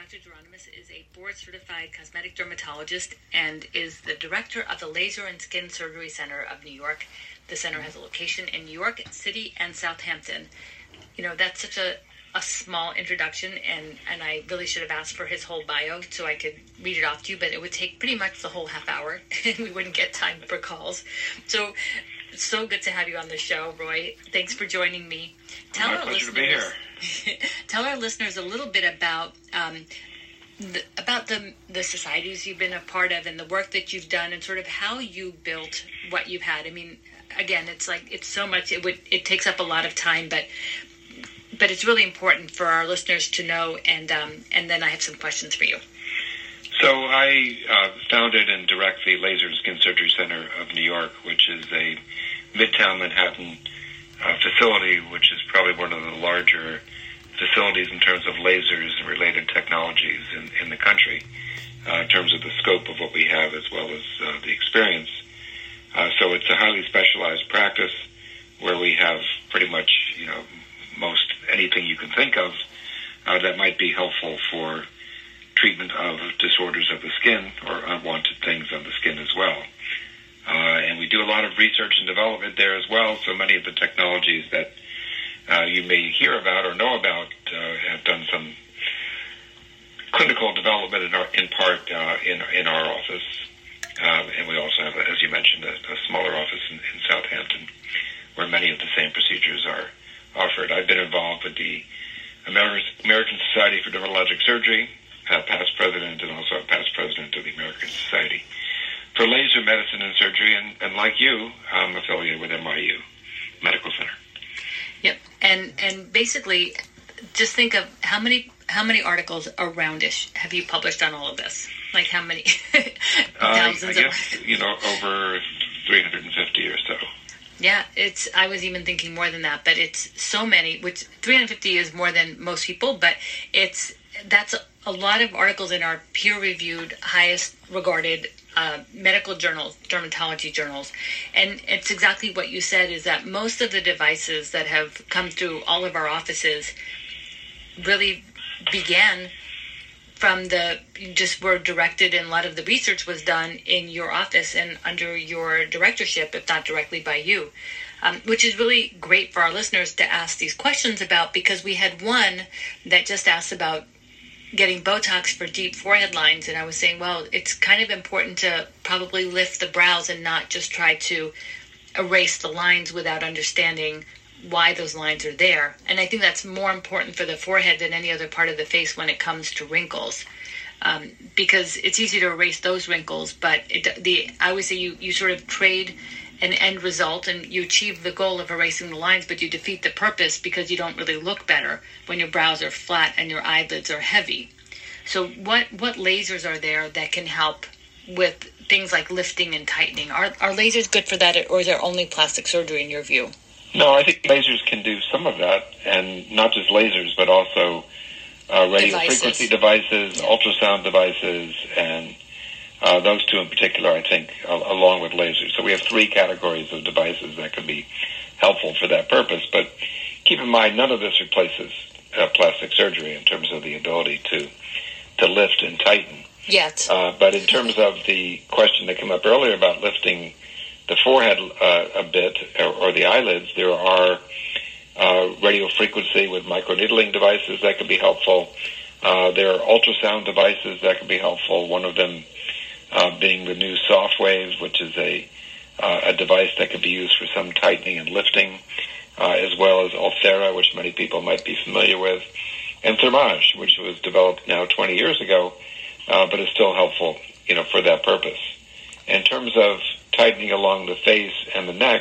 Dr. Geronimus is a board-certified cosmetic dermatologist and is the director of the Laser and Skin Surgery Center of New York. The center has a location in New York City and Southampton. You know, that's such a small introduction, and I really should have asked for his whole bio so I could read it off to you, but it would take pretty much the whole half hour, and we wouldn't get time for calls. So good to have you on the show, Roy. Thanks for joining me. My pleasure to be here. Tell our listeners a little bit about the societies you've been a part of and the work that you've done and sort of how you built what you've had. I mean, again, it's so much. It takes up a lot of time, but it's really important for our listeners to know. And then I have some questions for you. So I founded and direct the Laser and Skin Surgery Center of New York, which is a Midtown Manhattan facility, which is probably one of the larger facilities in terms of lasers and related technologies in the country, in terms of the scope of what we have as well as the experience. So it's a highly specialized practice where we have pretty much, most anything you can think of that might be helpful for treatment of disorders of the skin or unwanted things on the skin as well. And we do a lot of research and development there as well, so many of the technologies that you may hear about or know about have done some clinical development in part in our office. And we also have, as you mentioned, a smaller office in Southampton where many of the same procedures are offered. I've been involved with the American Society for Dermatologic Surgery, past president, and also a past president of the American Society for Laser Medicine and Surgery, and like you, I'm affiliated with NYU Medical Center. Yep, and basically, just think of how many articles aroundish have you published on all of this? Like how many? Thousands. I guess over 350 or so. Yeah, I was even thinking more than that, but it's so many, which 350 is more than most people, but that's a lot of articles in our peer-reviewed, highest regarded medical journals, dermatology journals. And it's exactly what you said, is that most of the devices that have come through all of our offices really began from were directed, and a lot of the research was done in your office and under your directorship, if not directly by you, which is really great for our listeners to ask these questions about, because we had one that just asked about getting Botox for deep forehead lines, and I was saying, well, it's kind of important to probably lift the brows and not just try to erase the lines without understanding why those lines are there. And I think that's more important for the forehead than any other part of the face when it comes to wrinkles, because it's easy to erase those wrinkles, but I always say you sort of trade an end result and you achieve the goal of erasing the lines, but you defeat the purpose because you don't really look better when your brows are flat and your eyelids are heavy. So what lasers are there that can help with things like lifting and tightening? Are lasers good for that, or is there only plastic surgery in your view? No, I think lasers can do some of that, and not just lasers, but also radio frequency devices, ultrasound devices, and those two in particular, I think, along with lasers. So we have three categories of devices that can be helpful for that purpose. But keep in mind, none of this replaces plastic surgery in terms of the ability to lift and tighten. Yet. But in terms of the question that came up earlier about lifting the forehead a bit, or the eyelids, there are radio frequency with microneedling devices that can be helpful. There are ultrasound devices that can be helpful. One of them being the new SoftWave, which is a device that can be used for some tightening and lifting, as well as Ulthera, which many people might be familiar with, and Thermage, which was developed now 20 years ago, but is still helpful, for that purpose. In terms of tightening along the face and the neck,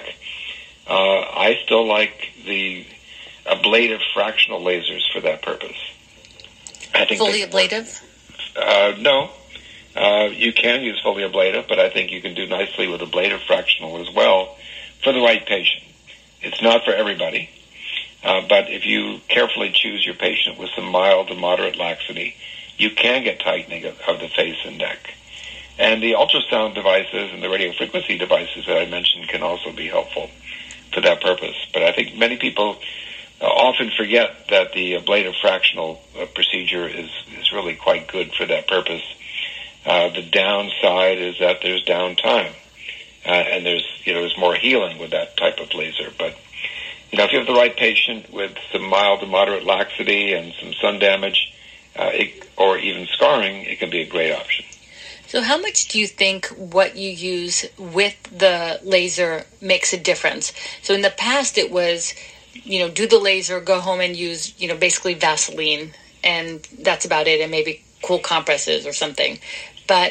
I still like the ablative fractional lasers for that purpose. I think fully ablative? No. You can use fully ablative, but I think you can do nicely with ablative fractional as well for the right patient. It's not for everybody, but if you carefully choose your patient with some mild to moderate laxity, you can get tightening of the face and neck. And the ultrasound devices and the radio frequency devices that I mentioned can also be helpful for that purpose. But I think many people often forget that the ablative fractional procedure is really quite good for that purpose. The downside is that there's downtime, and there's more healing with that type of laser. But if you have the right patient with some mild to moderate laxity and some sun damage, or even scarring, it can be a great option. So how much do you think what you use with the laser makes a difference? So in the past it was, do the laser, go home and use, basically Vaseline, and that's about it, and maybe cool compresses or something. But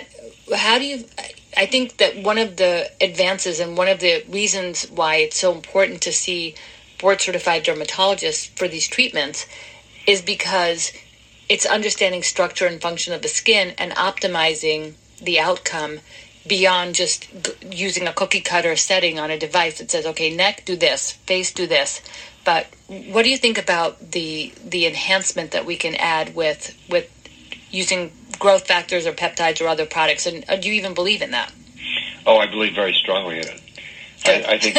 I think that one of the advances and one of the reasons why it's so important to see board-certified dermatologists for these treatments is because it's understanding structure and function of the skin and optimizing the outcome beyond just using a cookie cutter setting on a device that says, okay, neck, do this, face, do this. But what do you think about the enhancement that we can add with using growth factors or peptides or other products? And do you even believe in that? Oh, I believe very strongly in it. I think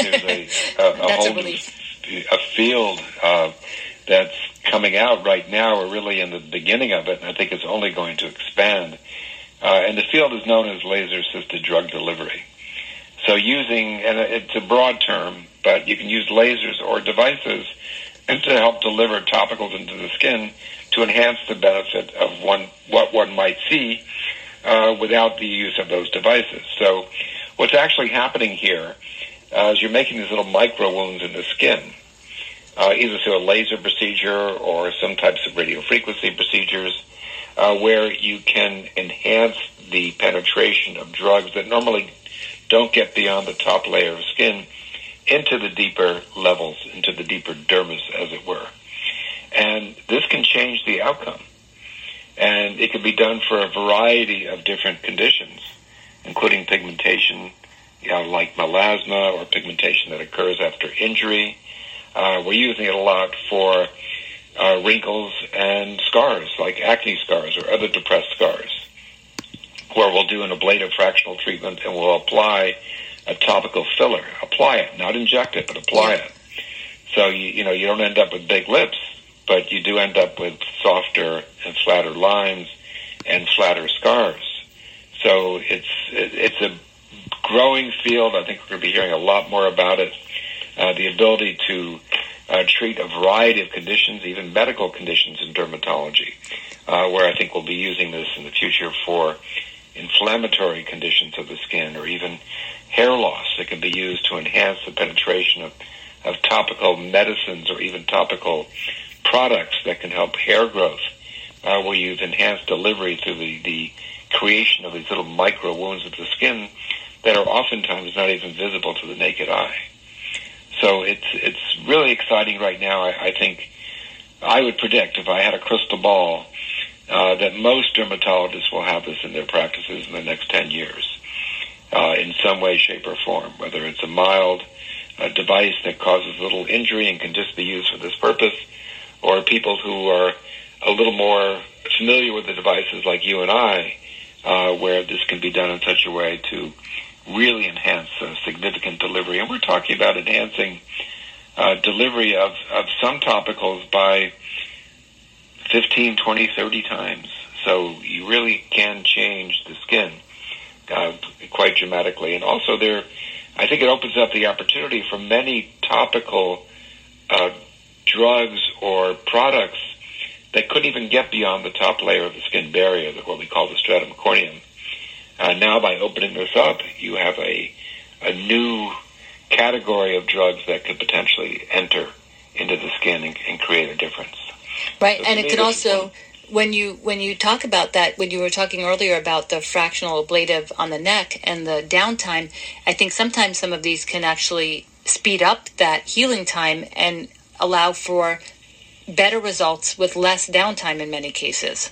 there's a field that's coming out right now. We're really in the beginning of it, and I think it's only going to expand. And the field is known as laser-assisted drug delivery. So and it's a broad term, but you can use lasers or devices and to help deliver topicals into the skin to enhance the benefit of what one might see without the use of those devices. So what's actually happening here is you're making these little micro wounds in the skin, either through a laser procedure or some types of radiofrequency procedures, where you can enhance the penetration of drugs that normally don't get beyond the top layer of skin into the deeper levels, into the deeper dermis, as it were. And this can change the outcome. And it can be done for a variety of different conditions, including pigmentation, like melasma or pigmentation that occurs after injury. We're using it a lot for wrinkles and scars, like acne scars or other depressed scars, where we'll do an ablative fractional treatment and we'll apply a topical filler. Apply it, not inject it, but apply it. So you don't end up with big lips, but you do end up with softer and flatter lines and flatter scars. So it's a growing field. I think we're going to be hearing a lot more about it. The ability to treat a variety of conditions, even medical conditions in dermatology, where I think we'll be using this in the future for inflammatory conditions of the skin or even hair loss. It can be used to enhance the penetration of topical medicines or even topical products that can help hair growth, where you've enhanced delivery through the creation of these little micro wounds of the skin that are oftentimes not even visible to the naked eye. So it's really exciting right now. I think I would predict, if I had a crystal ball, that most dermatologists will have this in their practices in the next 10 years, in some way, shape, or form, whether it's a mild device that causes little injury and can just be used for this purpose, or people who are a little more familiar with the devices like you and I, where this can be done in such a way to really enhance significant delivery. And we're talking about enhancing delivery of some topicals by 15, 20, 30 times. So you really can change the skin quite dramatically. And also I think it opens up the opportunity for many topical drugs or products that couldn't even get beyond the top layer of the skin barrier, what we call the stratum corneum. Now, by opening this up, you have a new category of drugs that could potentially enter into the skin and create a difference. Right, so and it could also, when you talk about that, when you were talking earlier about the fractional ablative on the neck and the downtime, I think sometimes some of these can actually speed up that healing time and allow for better results with less downtime in many cases.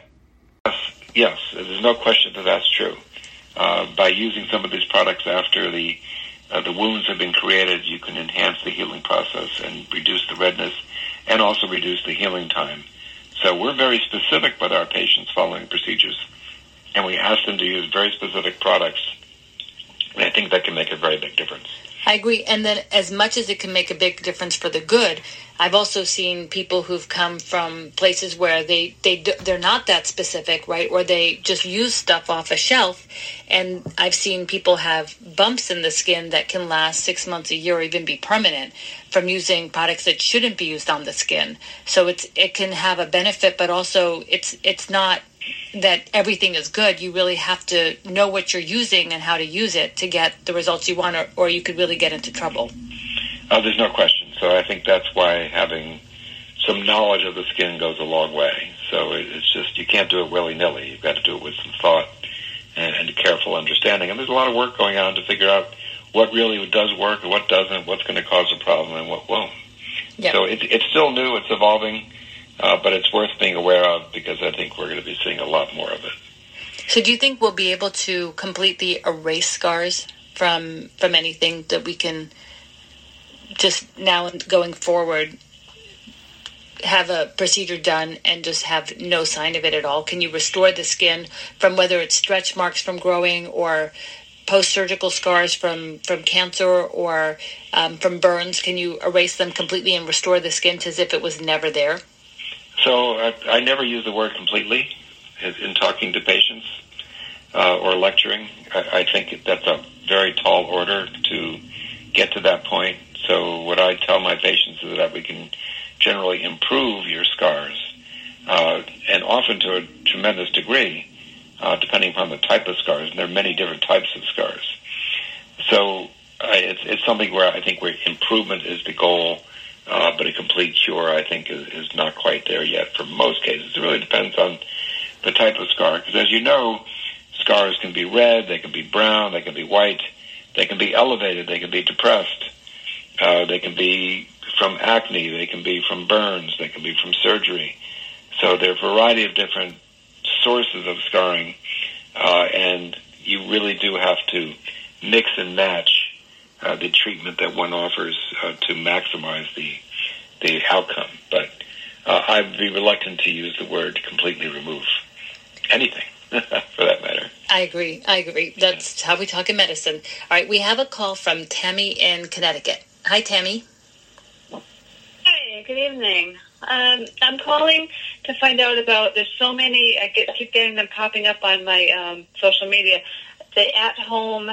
Yes, there's no question that that's true. By using some of these products after the wounds have been created, you can enhance the healing process and reduce the redness and also reduce the healing time. So we're very specific with our patients following procedures, and we ask them to use very specific products, and I think that can make a very big difference. I agree. And then as much as it can make a big difference for the good, I've also seen people who've come from places where they're not that specific, right? Or they just use stuff off a shelf. And I've seen people have bumps in the skin that can last 6 months, a year, or even be permanent from using products that shouldn't be used on the skin. So it can have a benefit, but also it's not that everything is good. You really have to know what you're using and how to use it to get the results you want, or you could really get into trouble. There's no question. So I think that's why having some knowledge of the skin goes a long way. So it's just, you can't do it willy-nilly. You've got to do it with some thought and a careful understanding. And there's a lot of work going on to figure out what really does work and what doesn't, what's going to cause a problem and what won't. Yep. So it's still new, it's evolving. But it's worth being aware of because I think we're going to be seeing a lot more of it. So do you think we'll be able to completely erase scars from anything, that we can just now and going forward have a procedure done and just have no sign of it at all? Can you restore the skin from whether it's stretch marks from growing or post-surgical scars from cancer or from burns? Can you erase them completely and restore the skin as if it was never there? So I never use the word completely in talking to patients or lecturing. I think that's a very tall order to get to that point. So what I tell my patients is that we can generally improve your scars, and often to a tremendous degree, depending upon the type of scars. And there are many different types of scars. So it's something where I think where improvement is the goal. But a complete cure, I think, is not quite there yet for most cases. It really depends on the type of scar. Because as you know, scars can be red, they can be brown, they can be white, they can be elevated, they can be depressed, they can be from acne, they can be from burns, they can be from surgery. So there are a variety of different sources of scarring, and you really do have to mix and match the treatment that one offers to maximize the outcome. But I'd be reluctant to use the word completely remove anything, for that matter. I agree. That's how we talk in medicine. All right, we have a call from Tammy in Connecticut. Hi, Tammy. Hi, good evening. I'm calling to find out about, there's so many, keep getting them popping up on my social media, the at-home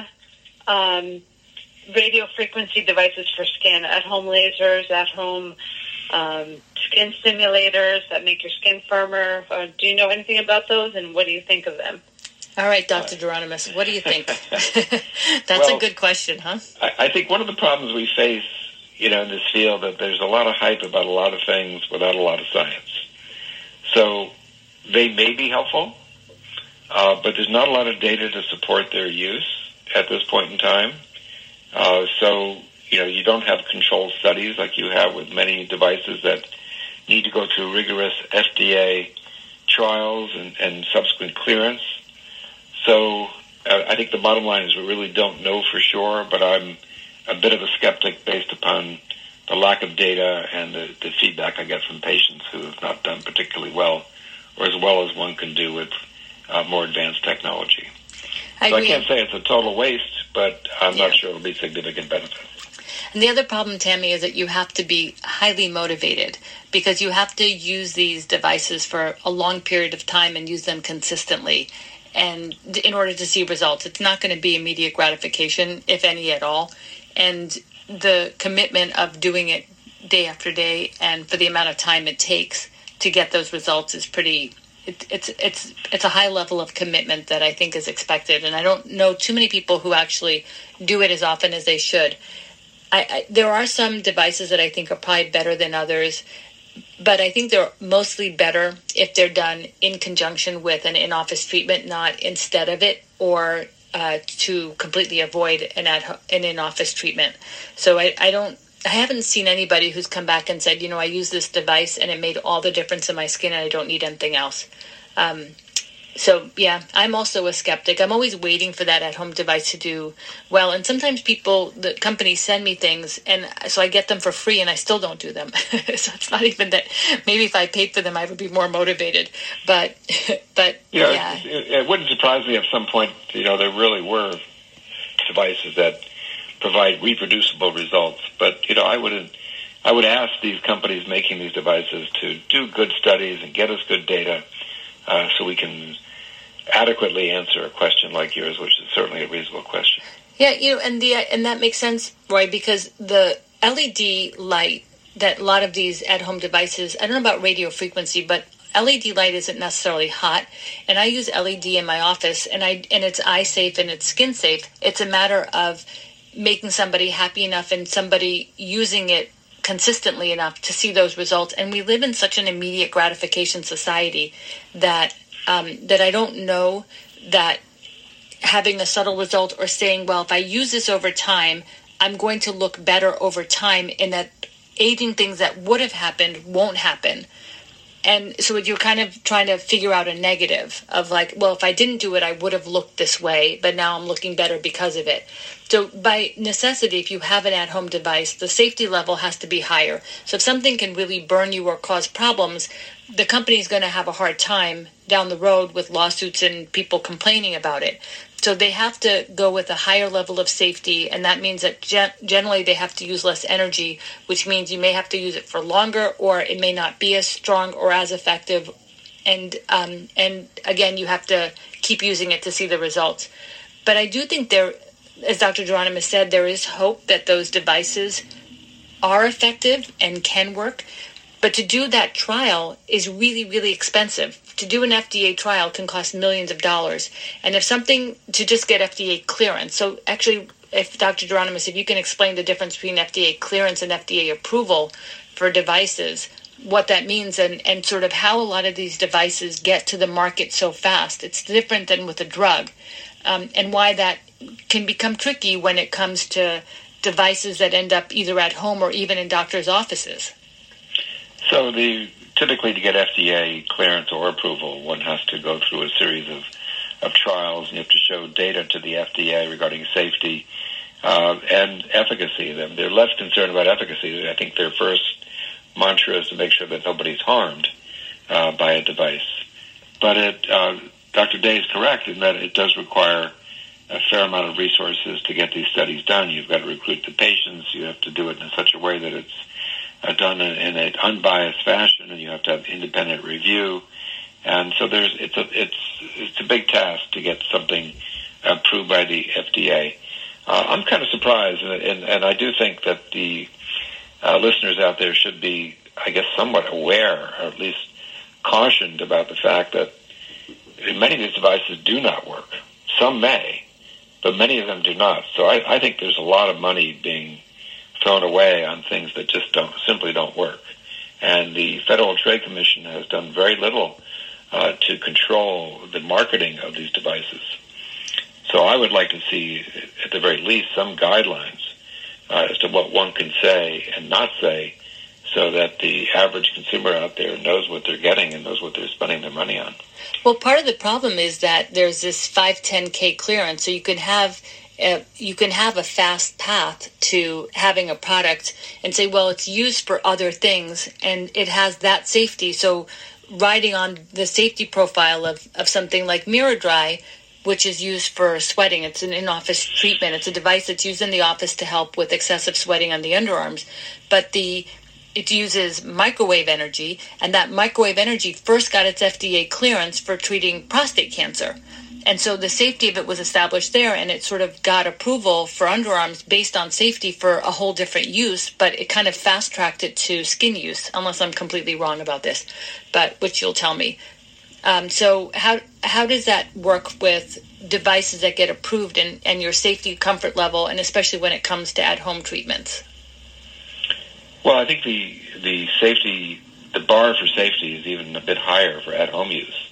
radio frequency devices for skin, at-home lasers, at-home skin stimulators that make your skin firmer. Do you know anything about those, and what do you think of them? All right, Dr. Geronimus, what do you think? That's a good question, huh? I think one of the problems we face, in this field, that there's a lot of hype about a lot of things without a lot of science. So they may be helpful, but there's not a lot of data to support their use at this point in time. So, you don't have controlled studies like you have with many devices that need to go through rigorous FDA trials and subsequent clearance. So I think the bottom line is we really don't know for sure, but I'm a bit of a skeptic based upon the lack of data and the feedback I get from patients who have not done particularly well, or as well as one can do with more advanced technology. I can't say it's a total waste, but I'm not sure it'll be significant benefit. And the other problem, Tammy, is that you have to be highly motivated because you have to use these devices for a long period of time and use them consistently. And in order to see results, it's not going to be immediate gratification, if any at all. And the commitment of doing it day after day and for the amount of time it takes to get those results is pretty... It's a high level of commitment that I think is expected, and I don't know too many people who actually do it as often as they should. There are some devices that I think are probably better than others, but I think they're mostly better if they're done in conjunction with an in-office treatment, not instead of it, or to completely avoid an in-office treatment. So I haven't seen anybody who's come back and said, I use this device and it made all the difference in my skin and I don't need anything else. So, I'm also a skeptic. I'm always waiting for that at-home device to do well. And sometimes the companies send me things, and so I get them for free and I still don't do them. So it's not even that. Maybe if I paid for them, I would be more motivated. But it wouldn't surprise me if at some point, there really were devices that provide reproducible results. But, I would ask these companies making these devices to do good studies and get us good data so we can adequately answer a question like yours, which is certainly a reasonable question. Yeah, and that makes sense, Roy, because the LED light that a lot of these at-home devices, I don't know about radio frequency, but LED light isn't necessarily hot, and I use LED in my office, and it's eye safe and it's skin safe. It's a matter of making somebody happy enough and somebody using it consistently enough to see those results. And we live in such an immediate gratification society that I don't know that having a subtle result or saying, well, if I use this over time, I'm going to look better over time, and that aging things that would have happened won't happen. And so you're kind of trying to figure out a negative of like, well, if I didn't do it, I would have looked this way, but now I'm looking better because of it. So by necessity, if you have an at-home device, the safety level has to be higher. So if something can really burn you or cause problems, the company's going to have a hard time down the road with lawsuits and people complaining about it. So they have to go with a higher level of safety, and that means that generally they have to use less energy, which means you may have to use it for longer, or it may not be as strong or as effective. And again, you have to keep using it to see the results. But I do think there, as Dr. Geronimus said, there is hope that those devices are effective and can work. But to do that trial is really, really expensive. To do an FDA trial can cost millions of dollars. And if something, to just get FDA clearance. So actually, if Dr. Geronimus, if you can explain the difference between FDA clearance and FDA approval for devices, what that means and sort of how a lot of these devices get to the market so fast. It's different than with a drug. And why that can become tricky when it comes to devices that end up either at home or even in doctors' offices. So typically to get FDA clearance or approval, one has to go through a series of trials, and you have to show data to the FDA regarding safety and efficacy. They're less concerned about efficacy. I think their first mantra is to make sure that nobody's harmed by a device. But Dr. Day is correct in that it does require a fair amount of resources to get these studies done. You've got to recruit the patients. You have to do it in such a way that it's done in an unbiased fashion, and you have to have independent review. And so it's a big task to get something approved by the FDA. I'm kind of surprised, and I do think that the listeners out there should be, I guess, somewhat aware, or at least cautioned about the fact that many of these devices do not work. Some may, but many of them do not. So I think there's a lot of money being thrown away on things that just simply don't work. And the Federal Trade Commission has done very little to control the marketing of these devices. So I would like to see, at the very least, some guidelines as to what one can say and not say, so that the average consumer out there knows what they're getting and knows what they're spending their money on. Well, part of the problem is that there's this 510K clearance, so you can have a fast path to having a product and say, well, it's used for other things and it has that safety. So riding on the safety profile of something like MirrorDry, which is used for sweating. It's an in-office treatment. It's a device that's used in the office to help with excessive sweating on the underarms. But it uses microwave energy, and that microwave energy first got its FDA clearance for treating prostate cancer. And so the safety of it was established there, and it sort of got approval for underarms based on safety for a whole different use, but it kind of fast-tracked it to skin use, unless I'm completely wrong about this, but which you'll tell me. So how does that work with devices that get approved and your safety comfort level, and especially when it comes to at-home treatments? Well, I think the bar for safety is even a bit higher for at-home use.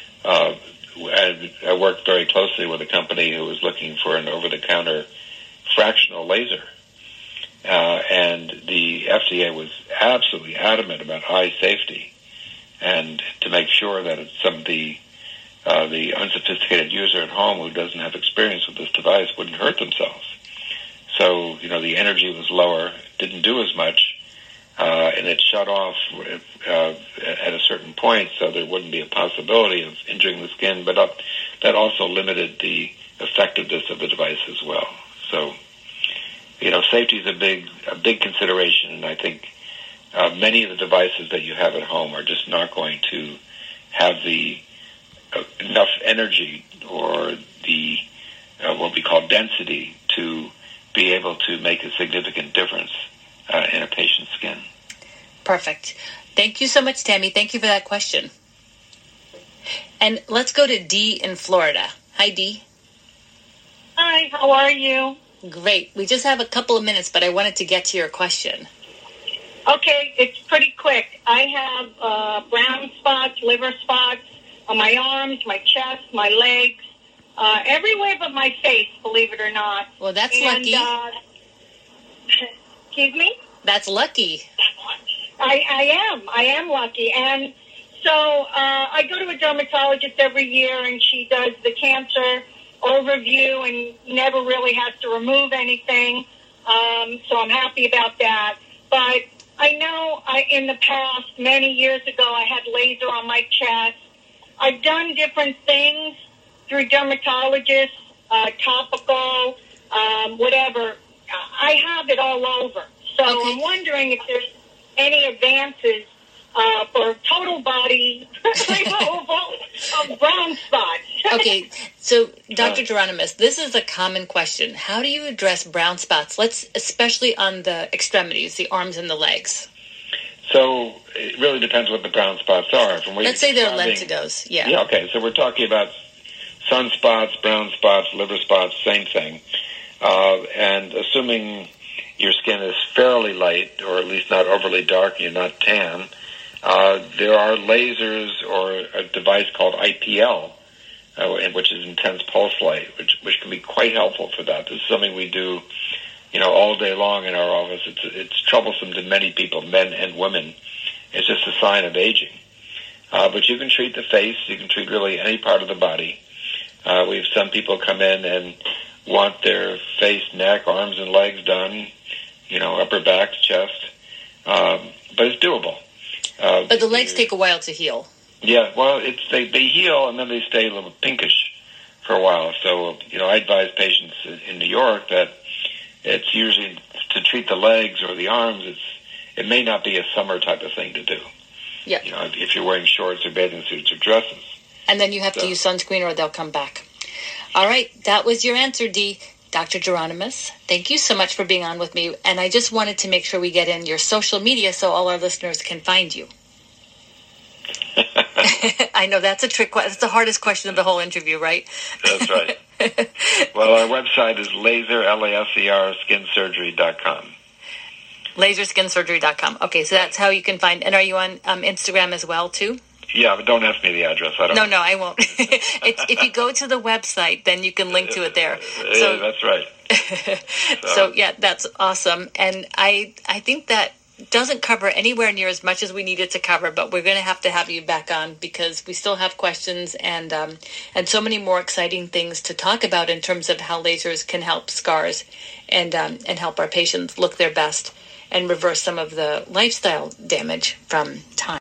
I worked very closely with a company who was looking for an over-the-counter fractional laser. And the FDA was absolutely adamant about high safety and to make sure that the unsophisticated user at home who doesn't have experience with this device wouldn't hurt themselves. So, the energy was lower, didn't do as much, and it shut off at a certain point, so there wouldn't be a possibility of injuring the skin, but that also limited the effectiveness of the device as well. So safety is a big consideration, and I think many of the devices that you have at home are just not going to have the enough energy or the what we call density to be able to make a significant difference in a patient's skin. Perfect. Thank you so much, Tammy. Thank you for that question. And let's go to Dee in Florida. Hi, Dee. Hi, how are you? Great. We just have a couple of minutes, but I wanted to get to your question. Okay, it's pretty quick. I have brown spots, liver spots on my arms, my chest, my legs, everywhere but my face, believe it or not. Well, that's lucky. Excuse me? That's lucky. I am lucky. And so I go to a dermatologist every year, and she does the cancer overview and never really has to remove anything. So I'm happy about that. But I know in the past, many years ago, I had laser on my chest. I've done different things through dermatologists, topical, whatever. I have it all over. So Okay. I'm wondering if there's any advances for total body removal of brown spots. Okay, so Dr. Geronimus, this is a common question. How do you address brown spots? Especially on the extremities, the arms and the legs. So it really depends what the brown spots are. From what Let's you're say they're describing. lentigos. Yeah. Yeah, okay. So we're talking about sunspots, brown spots, liver spots, same thing. And assuming your skin is fairly light, or at least not overly dark, you're not tan, there are lasers or a device called IPL, which is intense pulse light, which can be quite helpful for that. This is something we do, all day long in our office. It's troublesome to many people, men and women. It's just a sign of aging. But you can treat the face. You can treat really any part of the body. We have some people come in and want their face, neck, arms, and legs done, upper back, chest. But it's doable. But the legs take a while to heal. Yeah, well, they heal and then they stay a little pinkish for a while. So, I advise patients in New York that it's usually to treat the legs or the arms. It may not be a summer type of thing to do. Yeah. If you're wearing shorts or bathing suits or dresses. And then you have to use sunscreen or they'll come back. All right, that was your answer, Dee. Dr. Geronimus, thank you so much for being on with me. And I just wanted to make sure we get in your social media so all our listeners can find you. I know that's a trick. That's the hardest question of the whole interview, right? That's right. Well, our website is laser, L-A-S-E-R, skinsurgery.com. Laserskinsurgery.com. Okay, so that's how you can find. And are you on Instagram as well, too? Yeah, but don't ask me the address. I don't. No, I won't. If you go to the website, then you can link to it there. So, yeah, that's right. So yeah, that's awesome. And I think that doesn't cover anywhere near as much as we needed to cover, but we're going to have you back on because we still have questions and so many more exciting things to talk about in terms of how lasers can help scars and help our patients look their best and reverse some of the lifestyle damage from time.